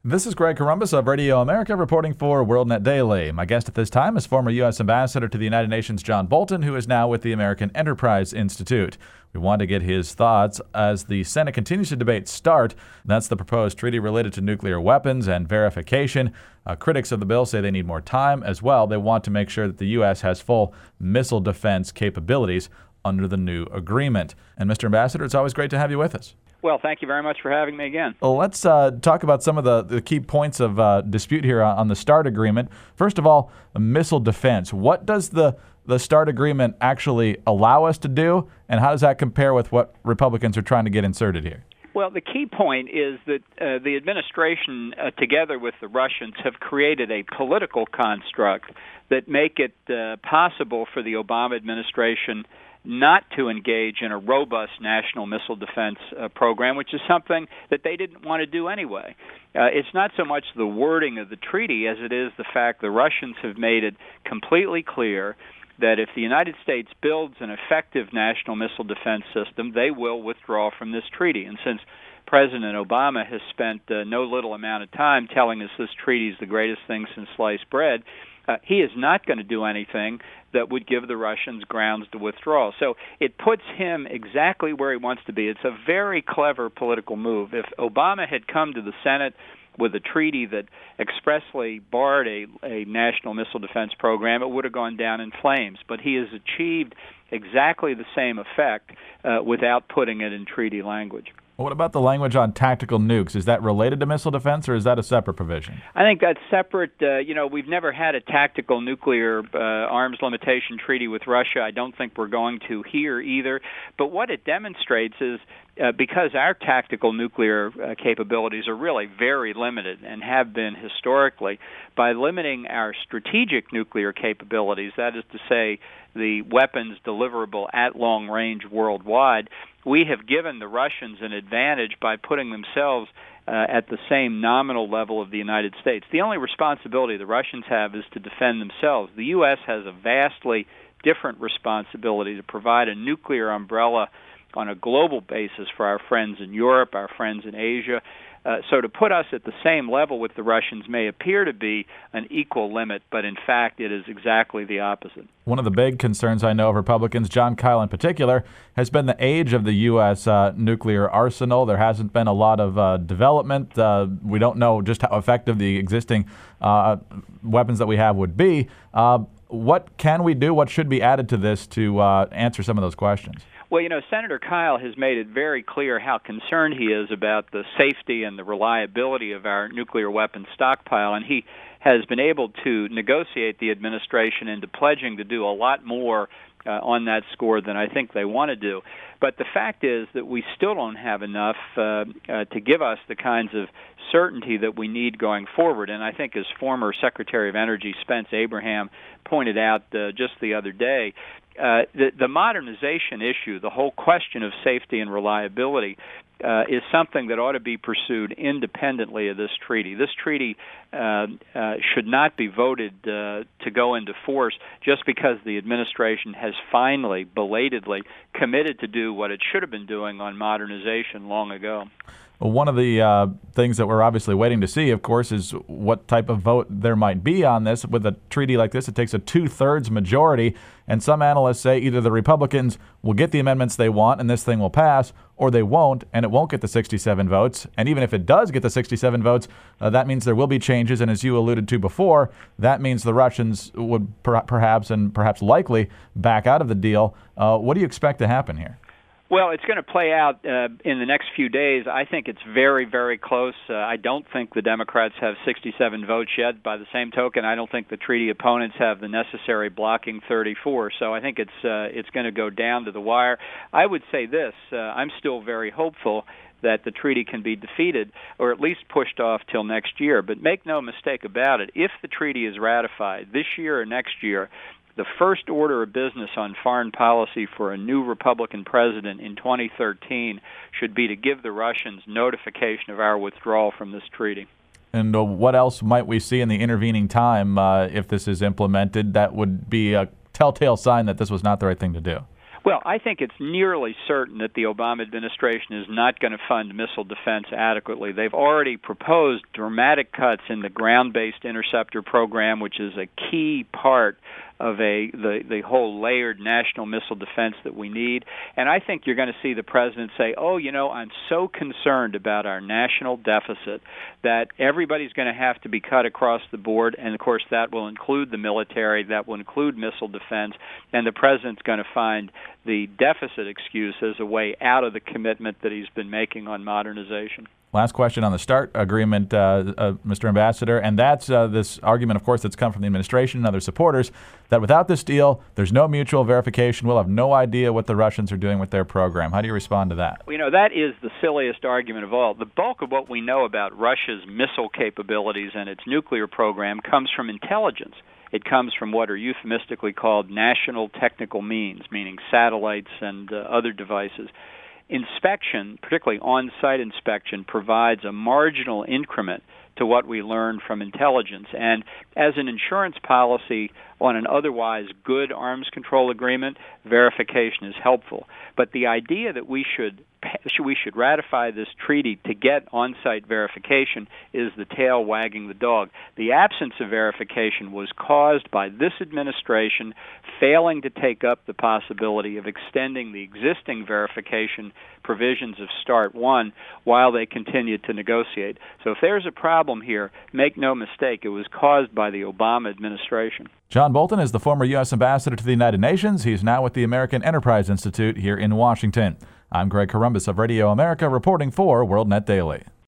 This is Greg Corombos of Radio America reporting for WorldNet Daily. My guest at this time is former U.S. Ambassador to the United Nations John Bolton, who is now with the American Enterprise Institute. We want to get his thoughts as the Senate continues to debate START. That's the proposed treaty related to nuclear weapons and verification. Critics of the bill say they need more time as well. They want to make sure that the U.S. has full missile defense capabilities under the new agreement. And Mr. Ambassador, it's always great to have you with us. Well, thank you very much for having me again. Well, let's talk about some of the key points of dispute here on the START agreement. First of all, missile defense. What does the START agreement actually allow us to do, and how does that compare with what Republicans are trying to get inserted here? Well, the key point is that the administration, together with the Russians, have created a political construct that make it possible for the Obama administration not to engage in a robust national missile defense program, which is something that they didn't want to do anyway. It's not so much the wording of the treaty as it is the fact the Russians have made it completely clear that if the United States builds an effective national missile defense system, they will withdraw from this treaty. And since President Obama has spent no little amount of time telling us this treaty is the greatest thing since sliced bread, he is not going to do anything that would give the Russians grounds to withdraw. So it puts him exactly where he wants to be. It's a very clever political move. If Obama had come to the Senate with a treaty that expressly barred a national missile defense program, it would have gone down in flames. But he has achieved exactly the same effect without putting it in treaty language. What about the language on tactical nukes? Is that related to missile defense, or is that a separate provision? I think that's separate. We've never had a tactical nuclear arms limitation treaty with Russia. I don't think we're going to here either. But what it demonstrates is because our tactical nuclear capabilities are really very limited and have been historically, by limiting our strategic nuclear capabilities, that is to say the weapons deliverable at long range worldwide, we have given the Russians an advantage by putting themselves at the same nominal level of the United States. The only responsibility the Russians have is to defend themselves. The U.S. has a vastly different responsibility to provide a nuclear umbrella on a global basis for our friends in Europe, our friends in Asia. So to put us at the same level with the Russians may appear to be an equal limit, but in fact it is exactly the opposite. One of the big concerns I know of Republicans, Jon Kyl in particular, has been the age of the U.S. Nuclear arsenal. There hasn't been a lot of development. We don't know just how effective the existing weapons that we have would be. What can we do? What should be added to this to answer some of those questions? Well, Senator Kyl has made it very clear how concerned he is about the safety and the reliability of our nuclear weapons stockpile, and he has been able to negotiate the administration into pledging to do a lot more on that score than I think they want to do. But the fact is that we still don't have enough to give us the kinds of certainty that we need going forward. And I think as former Secretary of Energy Spence Abraham pointed out just the other day, the modernization issue, the whole question of safety and reliability, is something that ought to be pursued independently of this treaty. This treaty should not be voted to go into force just because the administration has finally, belatedly, committed to do what it should have been doing on modernization long ago. Well, one of the things that we're obviously waiting to see, of course, is what type of vote there might be on this. With a treaty like this, it takes a 2/3 majority, and some analysts say either the Republicans will get the amendments they want and this thing will pass, or they won't, and it won't get the 67 votes. And even if it does get the 67 votes, that means there will be changes, and as you alluded to before, that means the Russians would perhaps likely back out of the deal. What do you expect to happen here? Well, it's going to play out in the next few days. I think it's very, very close. I don't think the Democrats have 67 votes yet. By the same token, I don't think the treaty opponents have the necessary blocking 34. So I think it's going to go down to the wire. I would say this. I'm still very hopeful that the treaty can be defeated or at least pushed off till next year. But make no mistake about it, if the treaty is ratified this year or next year, the first order of business on foreign policy for a new Republican president in 2013 should be to give the Russians notification of our withdrawal from this treaty. And what else might we see in the intervening time if this is implemented that would be a telltale sign that this was not the right thing to do? Well, I think it's nearly certain that the Obama administration is not going to fund missile defense adequately. They've already proposed dramatic cuts in the ground-based interceptor program, which is a key part of the whole layered national missile defense that we need. And I think you're going to see the president say, I'm so concerned about our national deficit that everybody's going to have to be cut across the board. And, of course, that will include the military, that will include missile defense, and the president's going to find the deficit excuse as a way out of the commitment that he's been making on modernization. Last question on the START agreement, Mr. Ambassador, and that's this argument, of course, that's come from the administration and other supporters, that without this deal, there's no mutual verification. We'll have no idea what the Russians are doing with their program. How do you respond to that? Well, that is the silliest argument of all. The bulk of what we know about Russia's missile capabilities and its nuclear program comes from intelligence. It comes from what are euphemistically called national technical means, meaning satellites and other devices. Inspection, particularly on-site inspection, provides a marginal increment to what we learn from intelligence. And as an insurance policy on an otherwise good arms control agreement, verification is helpful. But the idea that we should ratify this treaty to get on-site verification is the tail wagging the dog. The absence of verification was caused by this administration failing to take up the possibility of extending the existing verification provisions of START 1 while they continued to negotiate. So if there's a problem here, make no mistake, it was caused by the Obama administration. John Bolton is the former U.S. Ambassador to the United Nations. He's now with the American Enterprise Institute here in Washington. I'm Greg Corombos of Radio America reporting for WorldNet Daily.